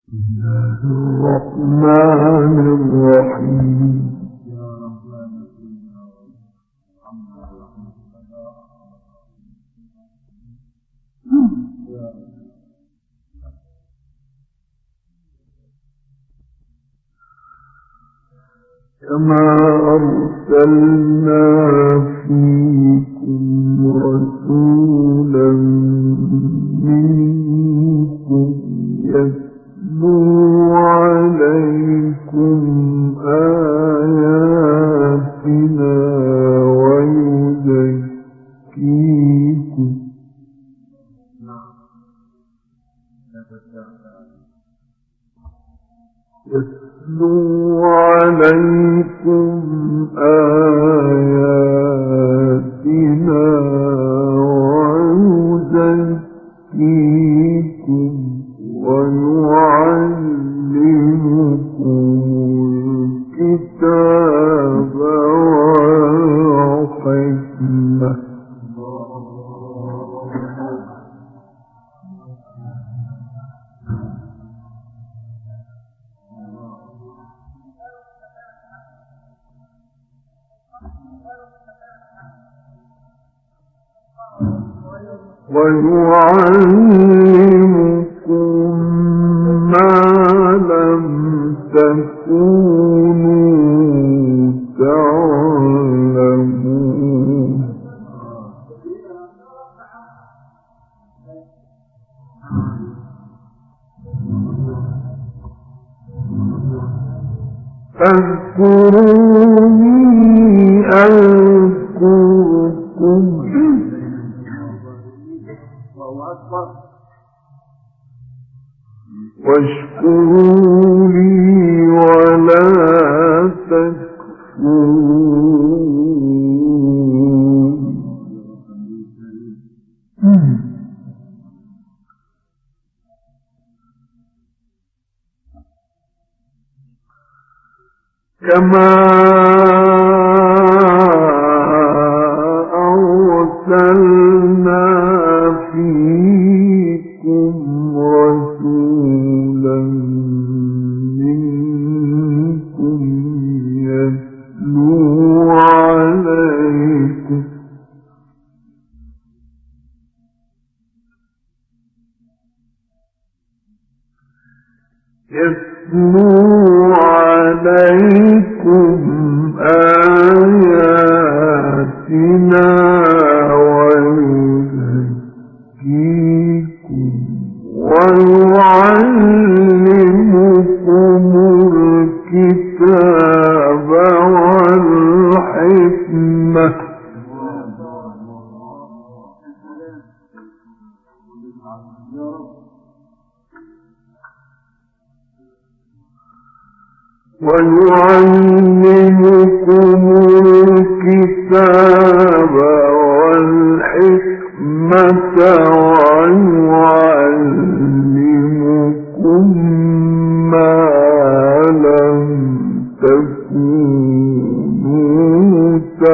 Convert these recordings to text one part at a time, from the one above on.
الرحمن الرحيم كما أرسلنا فيكم رسولا منكم يتلو عليكم آياتنا ويزكيكم يتلو عليكم آياتنا ويزكيكم ويعلمكم الكتاب والحكمة ويعلمكم ما لم تكونوا تعلمون فاذكروني أذكركم واشكروا لي ولا تكفرون كما أرسلنا فيكم رسولا منكم يتلو عليكم آياتنا ويزكيكم ويعلمكم الكتاب والحكمة ويعلمكم ما لم تكونوا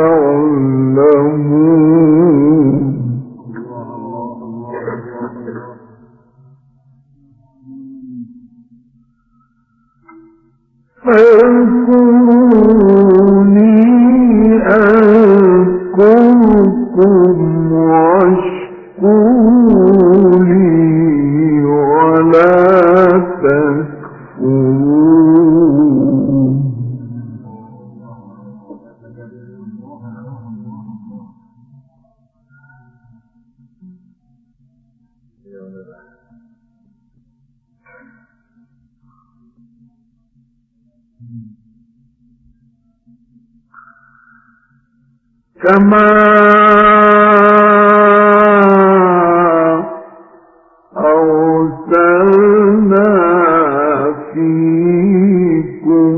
تعلمون فاذكروني أذكركم واشكروا لي ولا تكفرون كما أرسلنا فيكم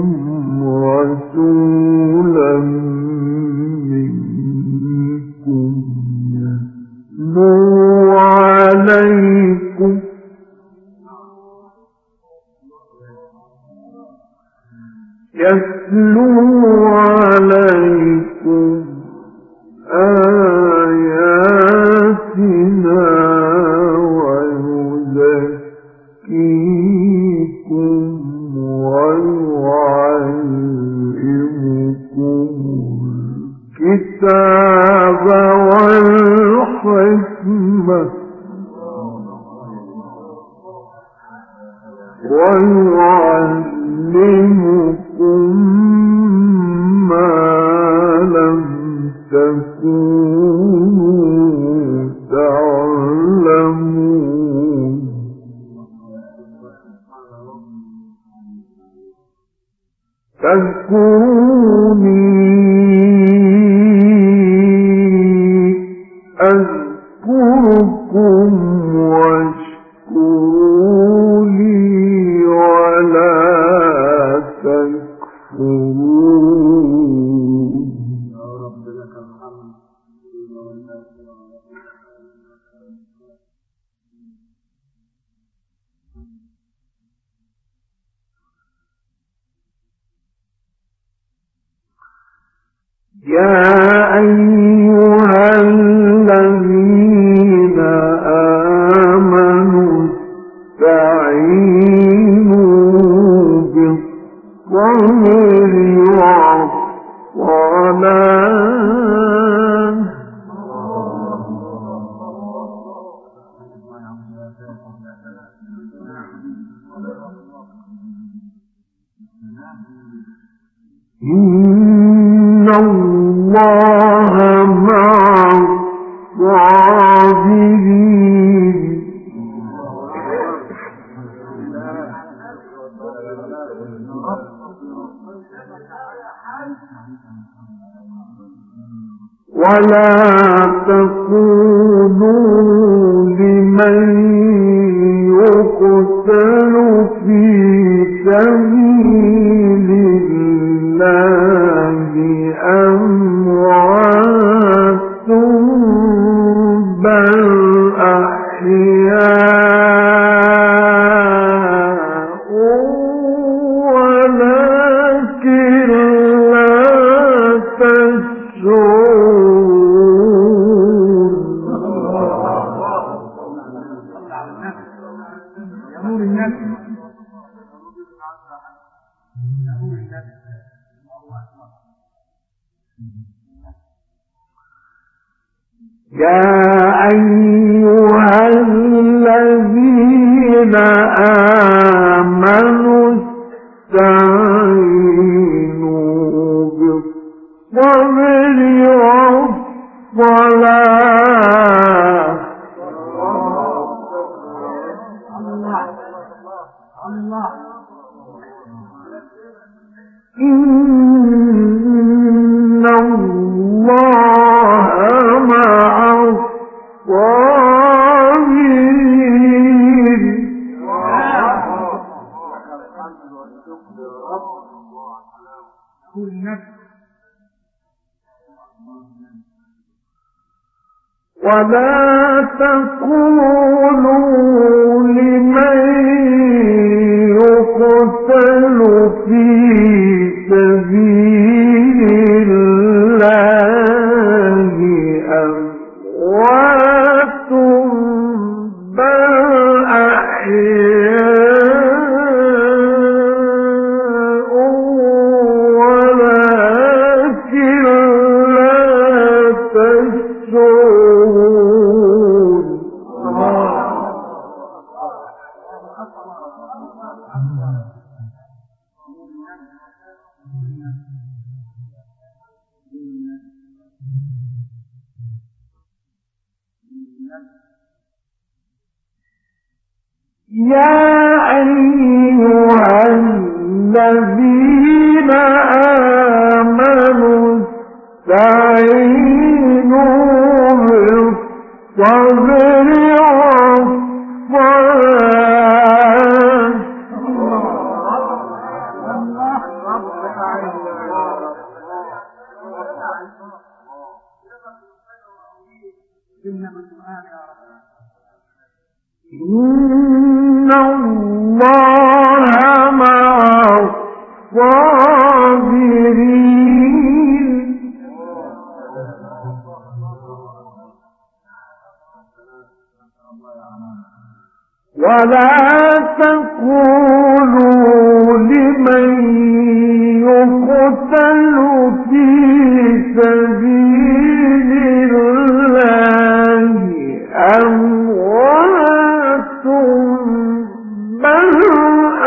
رسولا منكم يتلو عليكم آياتنا ويزكيكم ويعلمكم ما لم تكونوا تعلمون فاذكروني أذكركم واشكروا لي ولا تكفرون يا رب لك الحمد يا أيها الذين آمنوا استعينوا بالصبر والصلاة إن الله مع الصابرين ولا تقولوا لمن يقتل في سبيل الله أموات بل أحياء ولكن لا تشعرون يا أيها الذين آمنوا استعينوا بالصبر والصلاة إن الله مع الصابرين ولا تقولوا لمن يقتل في سبيل الله أموات بل أحياء ولكن لا تشعرون يا أيها الذين آمنوا استعينوا بالصبر إن الله مع الصابرين ولا تقولوا لمن يقتل في سبيل الله أموات بل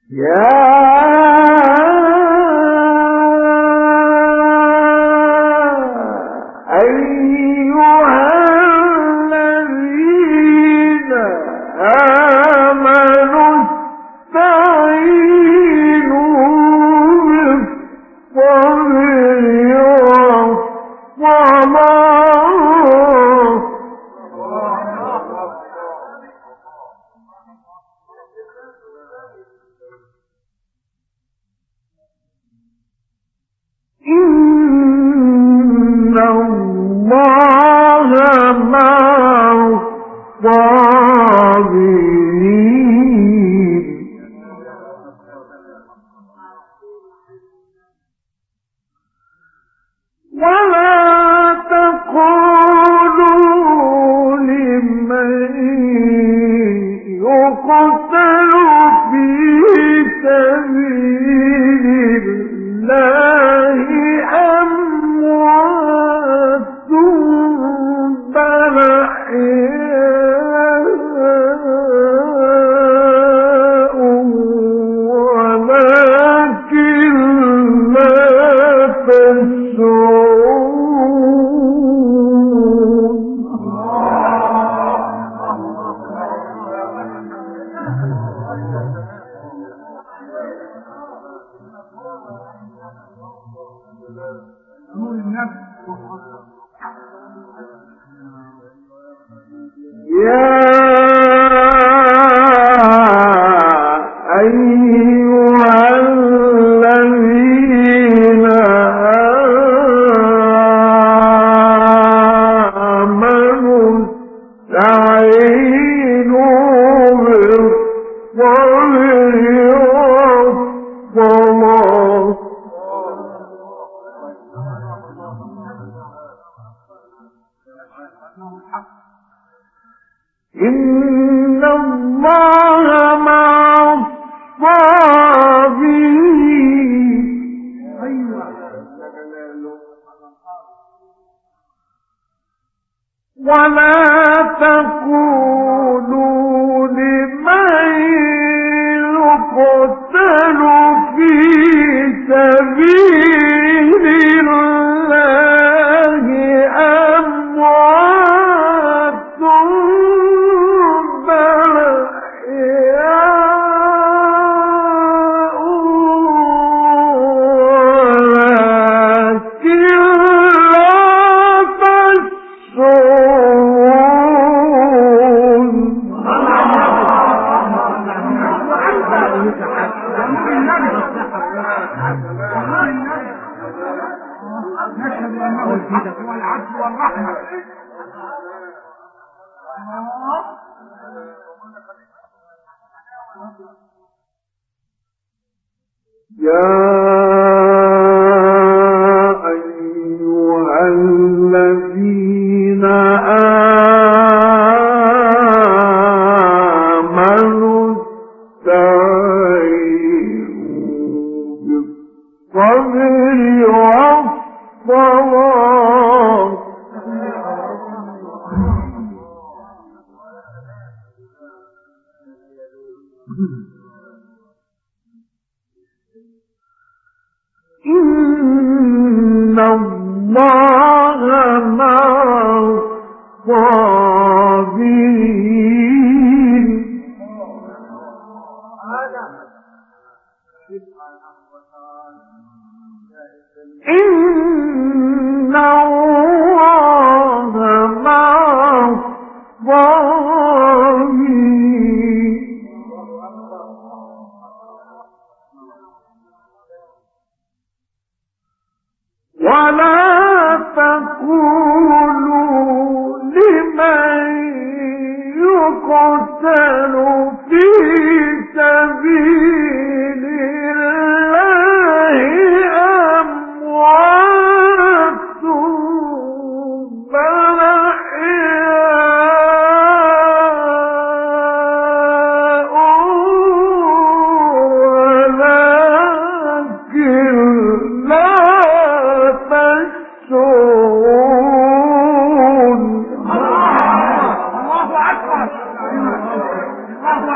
إن الله مع الصابرين. ولا تقولوا لمن يقتل في سبيل الله أموات بل أحياء ولكن لا تشعرون. نشهد أنه الهدى والعدل والرحمة. يا أيها الذين آمنوا استعينوا بالصبر والصلاة إن الله مع الصابرين. إن الله مع الصابرين. ولا تقولوا لمن يقتل في سبيل الله أموات بل أحياء ولكن لا تشعرون. الله أكبر. الله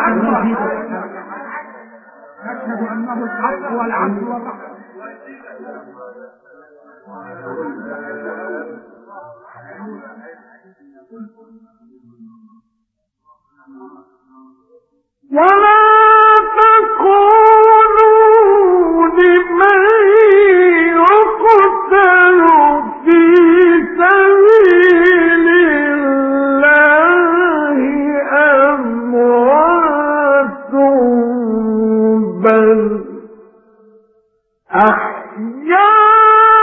أشهد أنه الحق والعدل والرحمة. ولا تقولوا لمن يقتل في سبيل الله أموات بل أحياء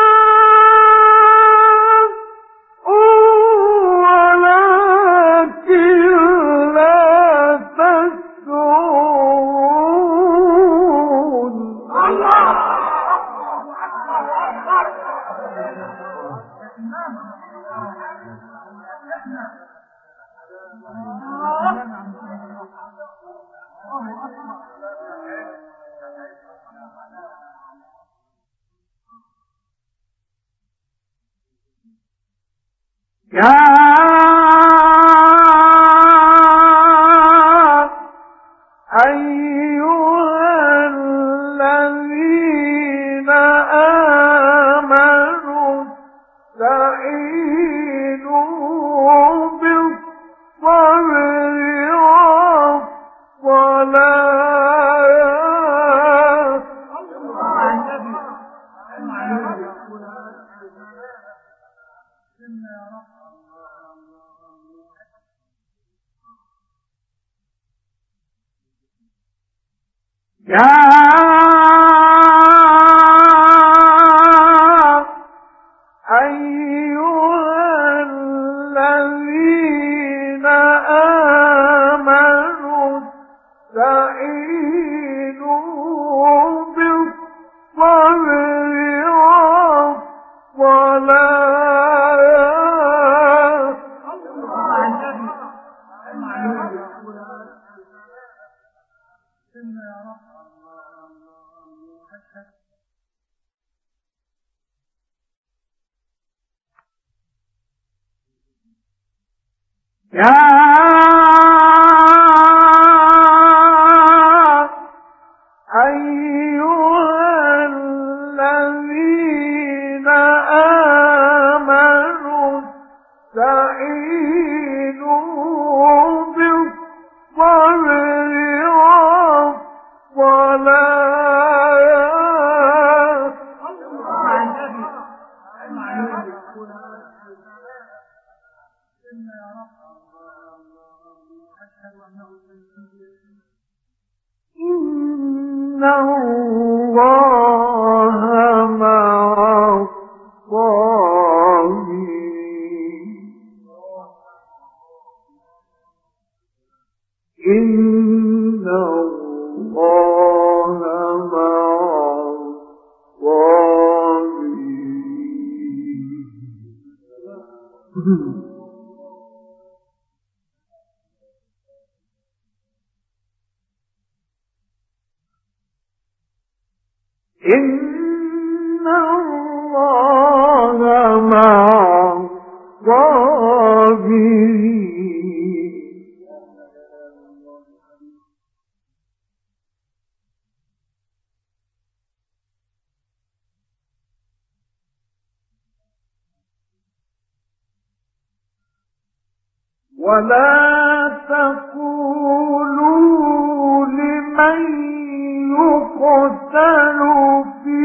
يا أيها الذين آمنوا استعينوا بالصبر والصلاة يا أيها الذين آمنوا استعينوا بالصبر والصلاة يا أيها الذين آمنوا استعينوا بالصبر إن الله مع الصابرين إن الله مع الصابرين إن الله مع الصابرين ولا تقولوا لمن يقتل في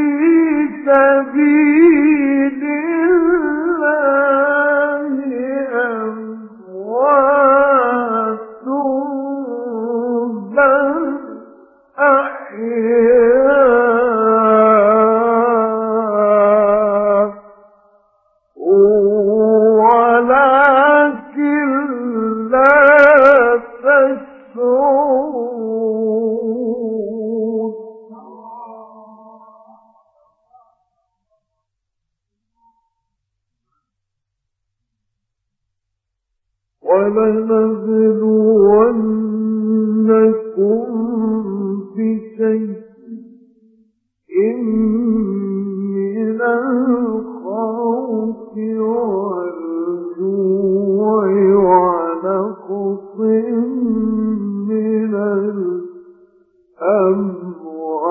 سبيل الله أموات بل أحياء ولكن لا تشعرون ولنبلونكم بشيء من الخوف والجوع ونقص من الأموال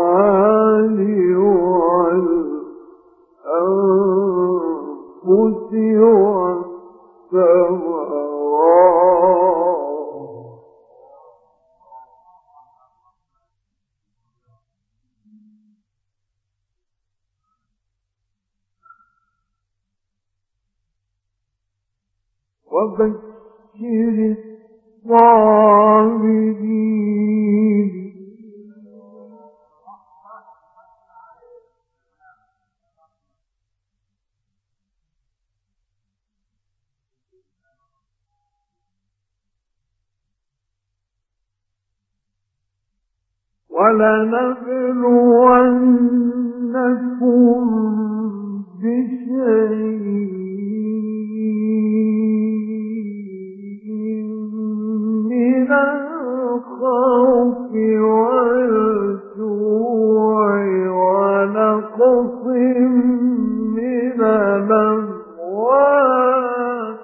وبشر الصابرين ولنبلونكم بشيء من الخوف والجوع ونقص من الأموال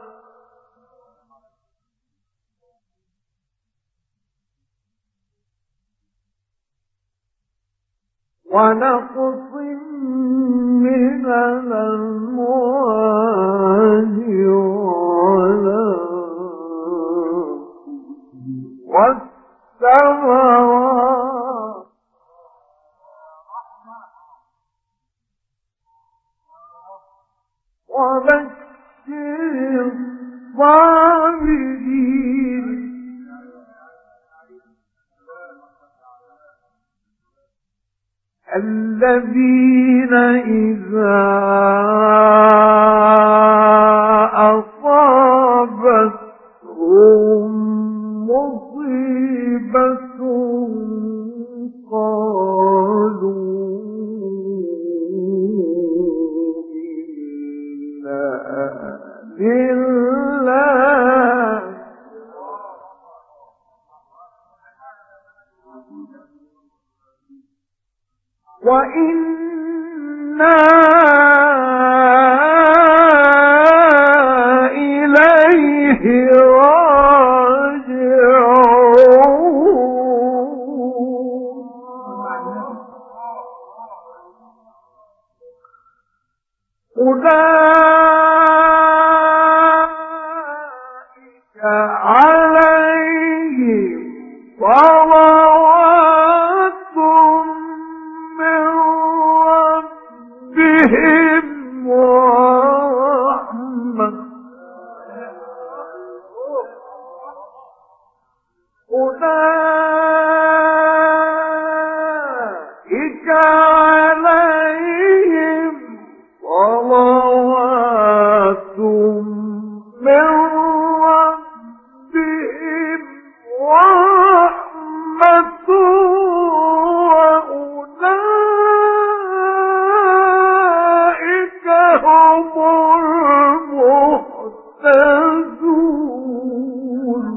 والثمرات وبشر الصابرين الذين إذا أصابتهم مصيبة قالوا إنا لله وإنا إليه راجعون أولئك عليهم صلوات من ربهم ورحمة أولئك عليهم صلوات من ربهم ورحمة وأولئك هم المهتدون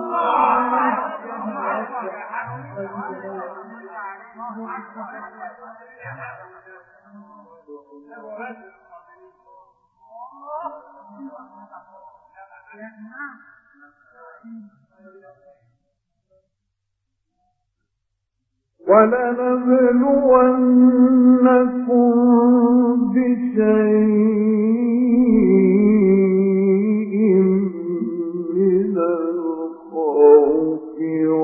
ولنبلونكم بشيء من الخوف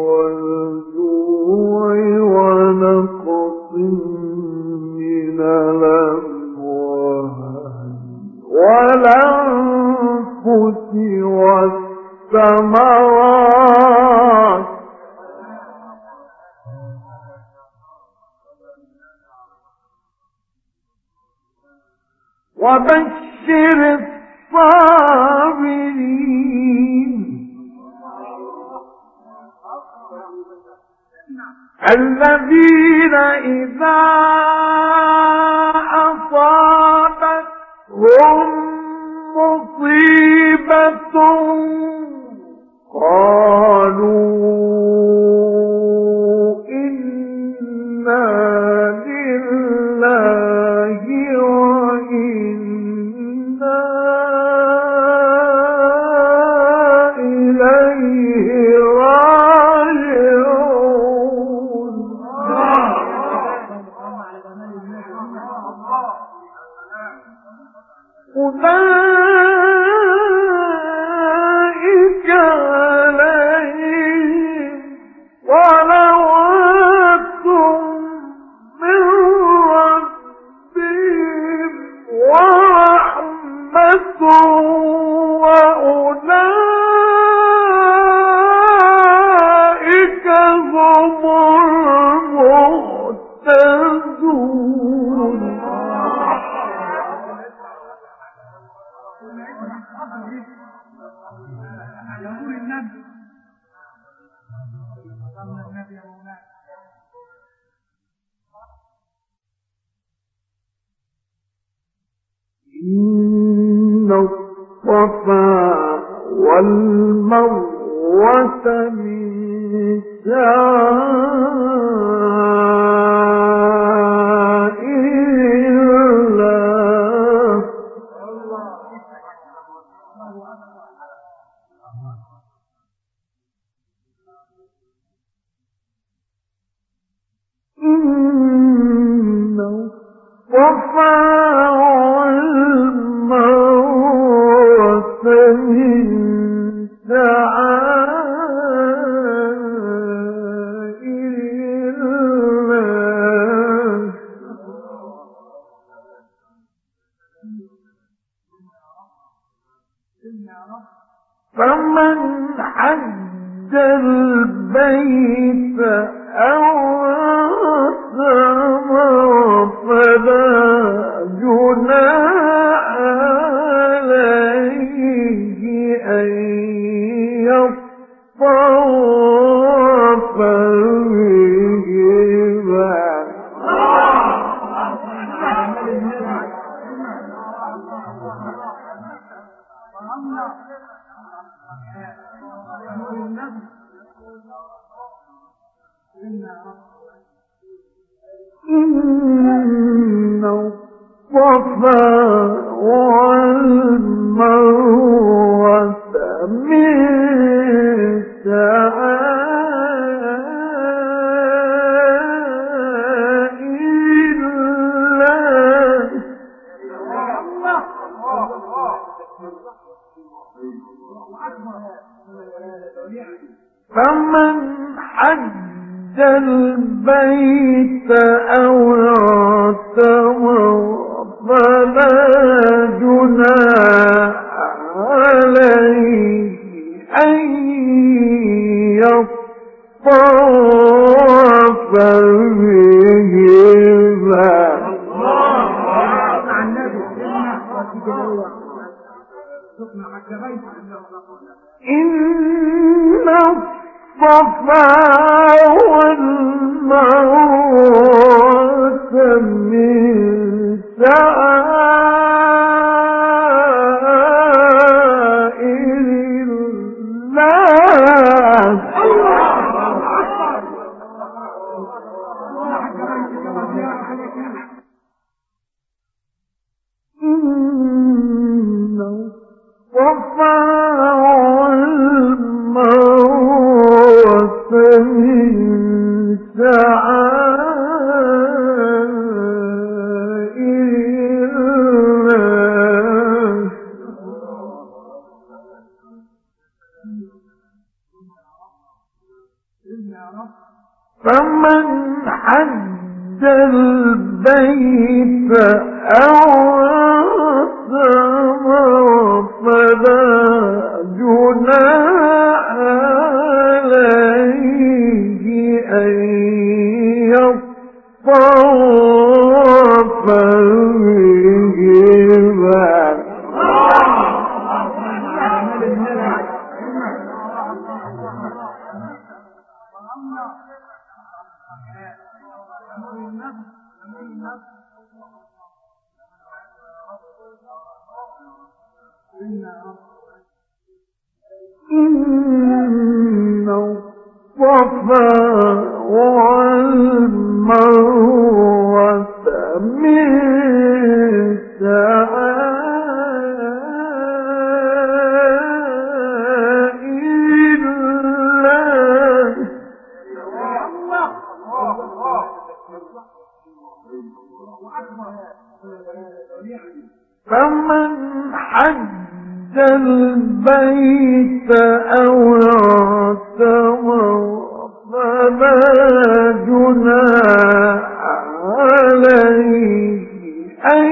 والجوع ونقص من الأموال والأنفس والثمرات وبشر الصابرين الذين إذا أصابتهم مصيبة قالوا إنا لله وإنا إليه راجعون أولئك عليهم صلوات الصفا والمروة من شعائر الله إن الصفا والمروة من شعائر الله فمن حج البيت أو اعتمر فلا جناح عليه أن يطوف بهما إن الصفا والمروة من شعائر الله فمن حج البيت أو اعتمر فلا جناح عليه أن يطوف بهما إن الصفا والمروة من شعائر الله إن الصفا والمروة من شعائر الله فمن حج البيت أو اعتمر فلا جناح عليه أن يطوف بهما إن الصفا والمروة من شعائر الله فمن حج البيت أو اعتمر فلا جناح عليه أن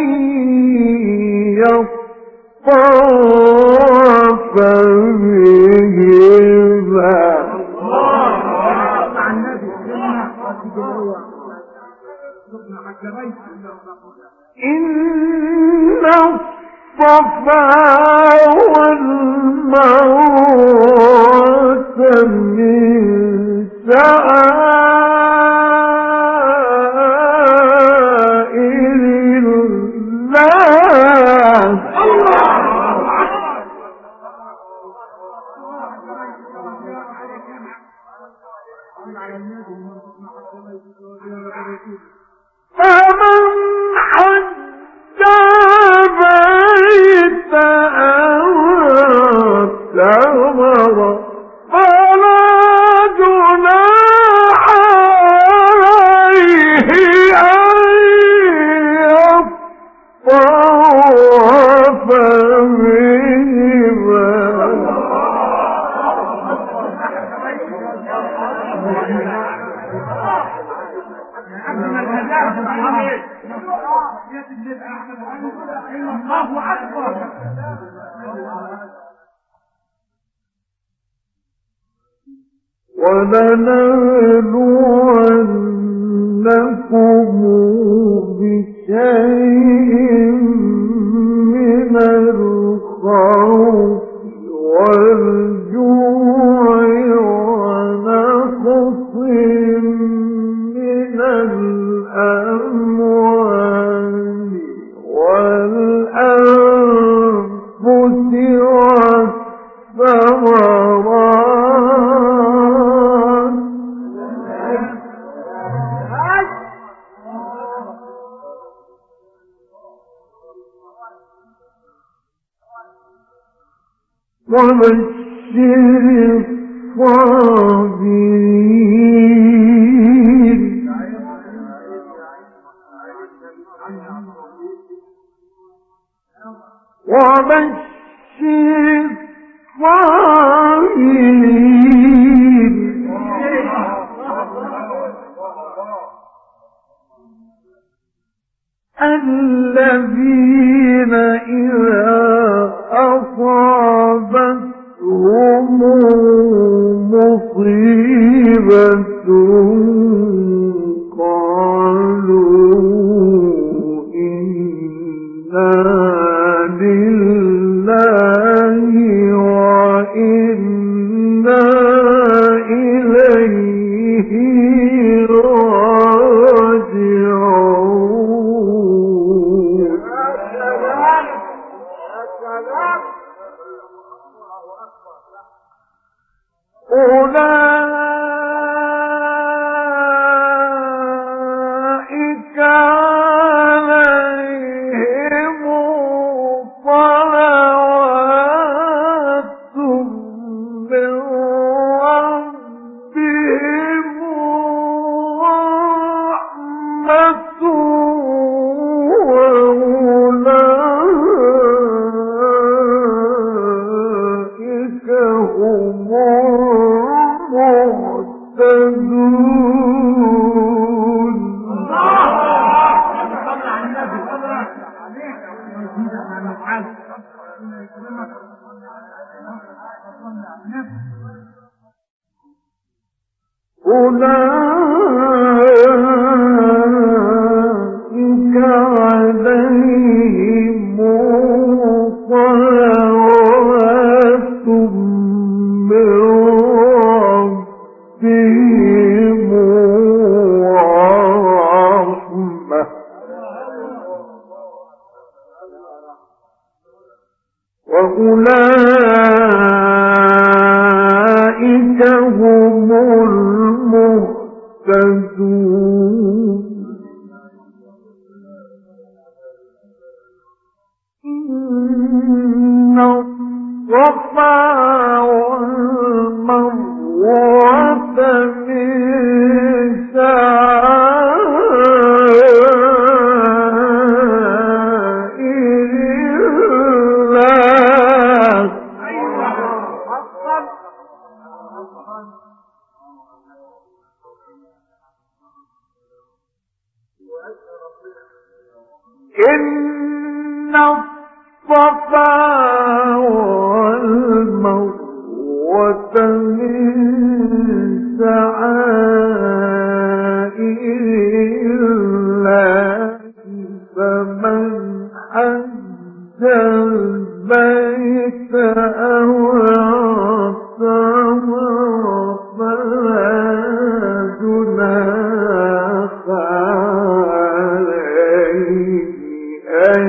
يطوف بهما إن الصفا والمروة من شعائر الله الله أكبر. ولنبلونكم بشيء من الخوف والجوع ونقص من الأموال والأنفس والثمرات وبشر الصابرين وبشر الصابرين الذين إذا أصابتهم مصيبة قالوا إنا لله وإنا إليه راجعون. أولئك عليهم صلوات من ربهم ورحمة وأولئك هم المهتدون. أولئك عليهم صلوات من ربهم ورحمة وأولئك هم المهتدون. إن الصفا والمروة من شعائر الله إن الصفا والمروة من شعائر الله فمن حج البيت أو اعتمر فلا جناح عليه أن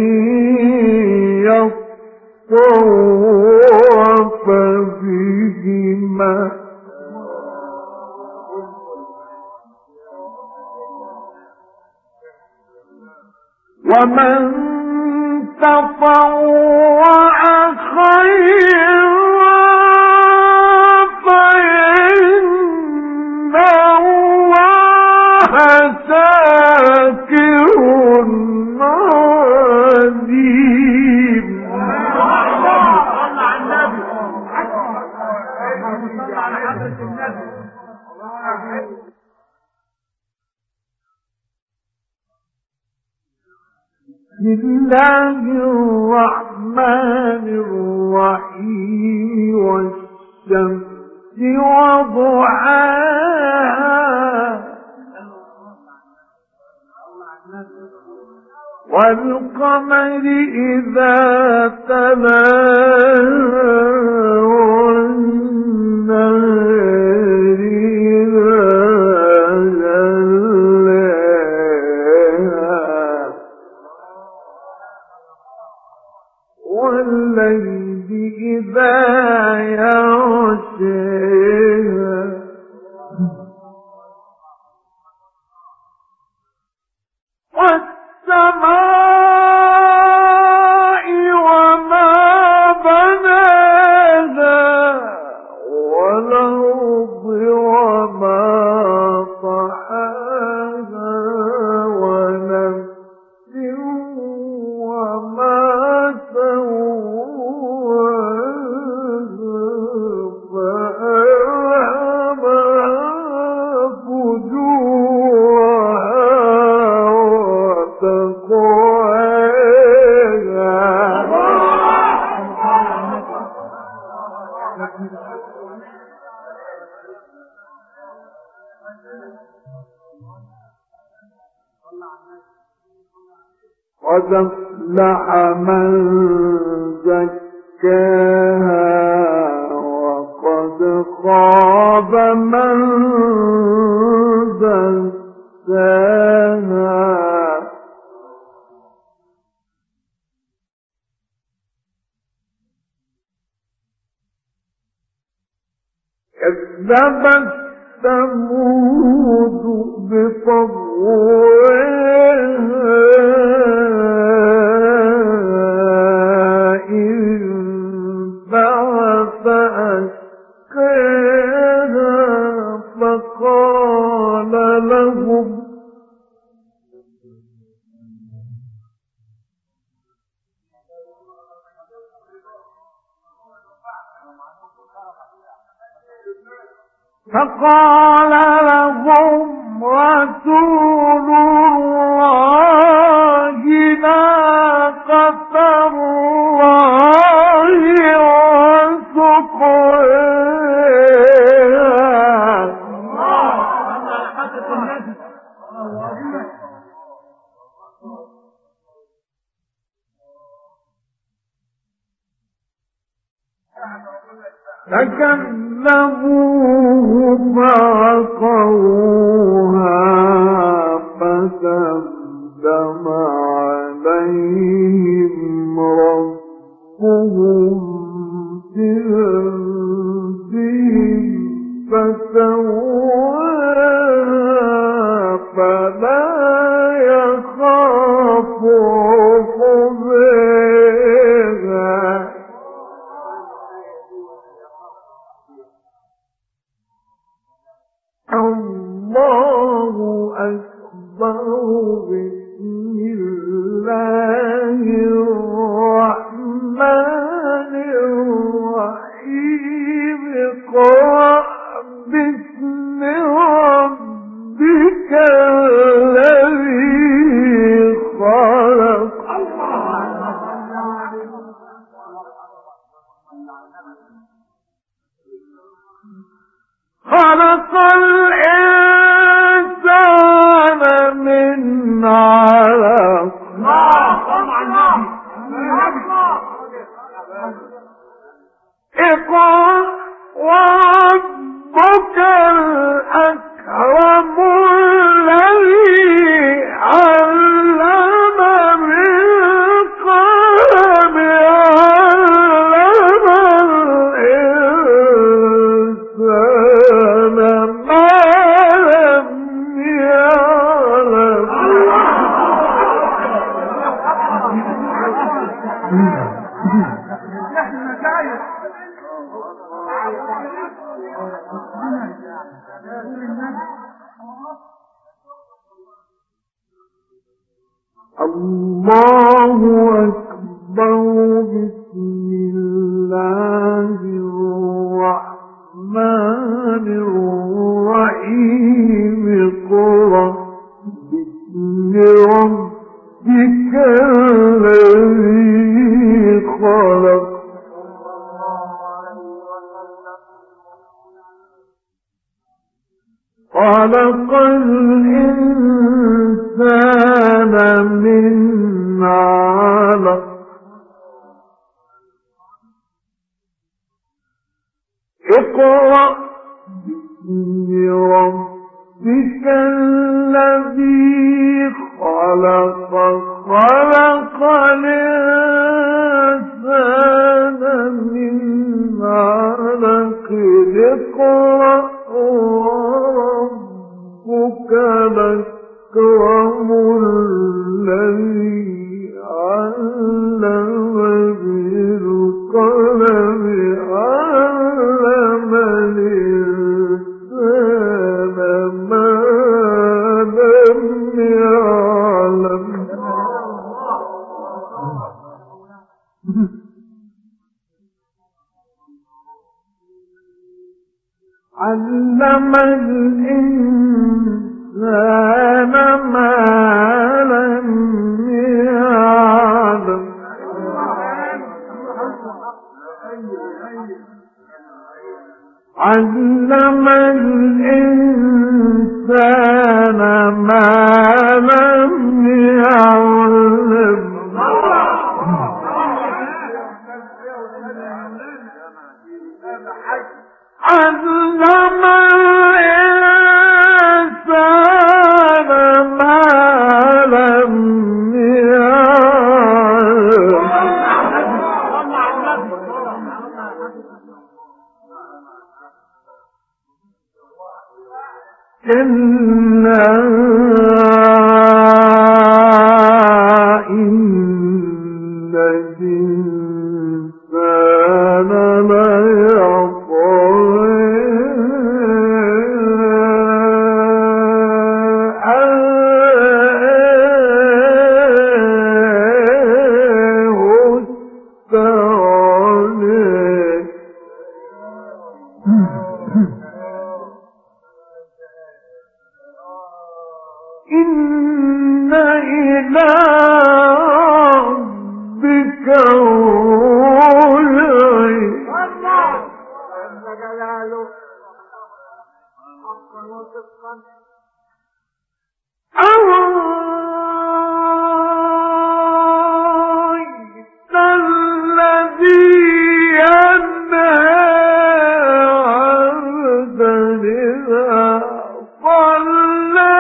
يطوف بهما ومن تطوع خيرا فإن الله شاكر عليم. بسم الله الرحمن الرحيم والشمس وضحاها والقمر إذا تلاها والنهار إذا جلاها والليل إذا يغشاها والسماء وما بناها والأرض وما طحاها ونفس وما سواها قد أفلح من زكاها وقد خاب من دساها كذبت ثمود بطغواها إذ بعث أشقاها فقال لهم رسول الله ناقة الله وسقياها فكذبوه فعقروها فدمدم عليهم ربهم بذنبهم فسواها فلا يخاف عقباها الله أكبر بسم الله الرحمن الرحيم اقرأ باسم ربك الذي خلق خلق الإنسان من علق اقرأ وربك الأكرم الذي علم بالقلم علم الإنسان ما لم يعلم الله أكبر بسم الله الرحمن الرحيم اقرأ باسم ربك الذي خلق الإنسان من علق اقرأ باسم ربك الذي خلق الإنسان من علق اقرأ وربك الأكرم الذي علم بالقلم علم الإنسان ما لم يعلم علم الإنسان ما لم يعلم علم الإنسان ما لم يعلم علم الإنسان ما لم يعلم إن الإنسان إن إلى ربك الرجع أرأيت الذي ينهى عبدا إذا صلى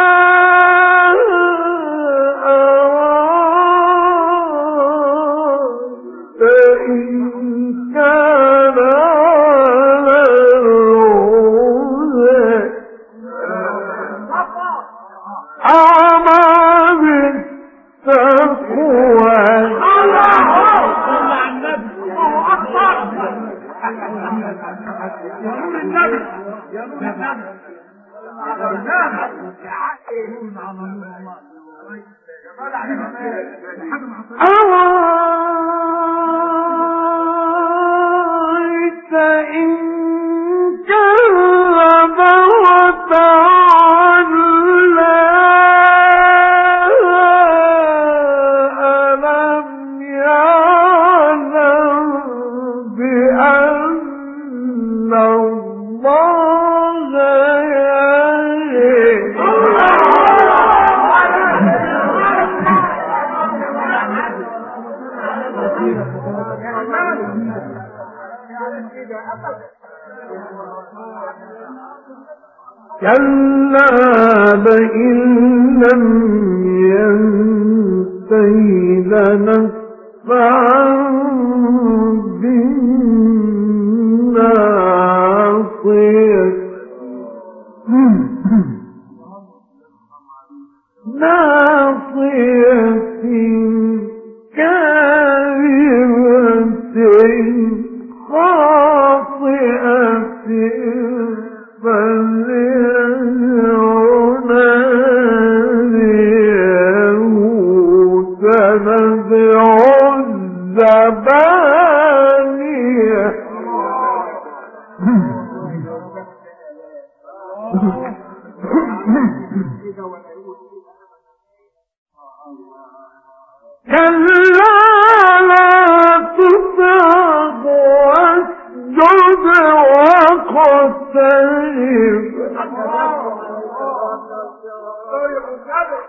أرأيت إن كذب وتولى ألم يعلم بأن الله يرى كلا لئن لم ينته لنسفعا بالناصية ناصية كاذبة خاطئة فليدع ناديه سندع الزبانية كلا لا تطعه واسجد واقترب